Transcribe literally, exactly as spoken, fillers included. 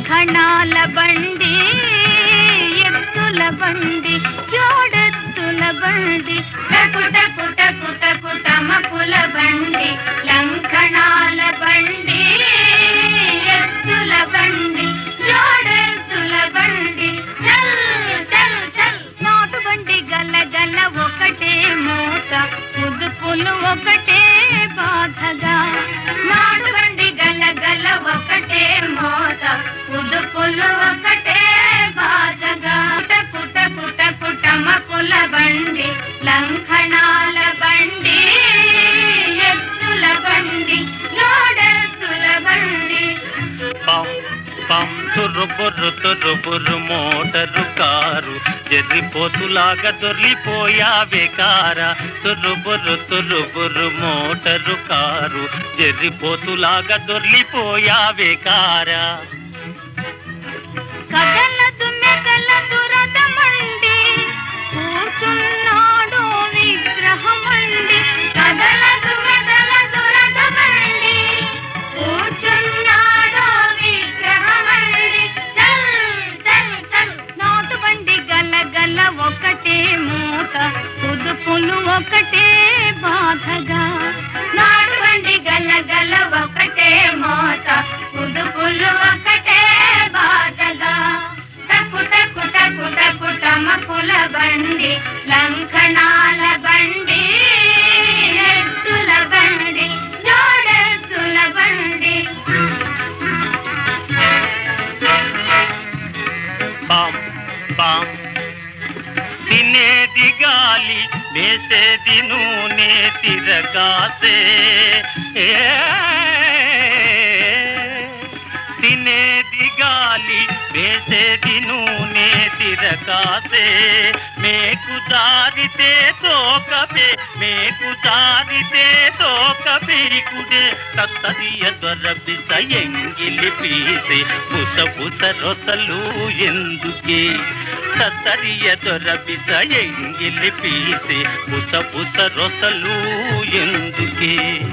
లంఘనాల బండి ఎత్తుల బండి జోడెత్తుల బండి టకుట కుట కుట కుటమకుల బండి లంఘనాల బండి ఎత్తుల బండి జోడెత్తుల బండి చల్ చల్ చల్ నాటు బండి గల గల ఒకటే మోత ముదుపులు ఒకటే బాధగా నాటు బండి గల గల ఒకటే మోత ముదుపులు ఒకటే బాధగా కుట కుట కుటమకుల బండి లంఘనాల బండి ఎత్తుల బండి జోడెత్తుల బండి పం పం తురుబుర్రు తురుబుర్రు మోటరు కారు ఎర్రిపోతులాగా దొర్లిపోయావే కారా తురుబుర్రు తురుబుర్రు మోటరు కారు ఎర్రిపోతులాగా దొర్లిపోయావే కారా కదలదు మెదలదు రథమండి కూర్చున్నాడు విగ్రహమండి కదలదు మెదలదు రథమండి కూర్చున్నాడు విగ్రహమండి చల్ చల్ చల్ నాటు బండి గల గల ఒకటే మూట కుదుపులు ఒకటే బాధగా నాటు బండి గల గల ఒకటే మోత కుదుపులు ఒకటే బాధగా టకుట కుట కుట కుటమకుల బండి లంఘనాల బండి ఎత్తుల బండి జోడెత్తుల బండి పాం పాం తినేది గాలి వేసేది నూనె తిరగాసే తినేది గాలి వేసేది నూనె తిరగాసే మేకు జారితే తోకపే మేకు జారితే తోకపే కుడే తత్తరియ దొరబిస ఎంగిలి పీసే బుస బుస రొసలు ఎందుకే తత్తరియ దొరబిస ఎంగిలి పీసే బుస బుస రొసలు ఎందుకే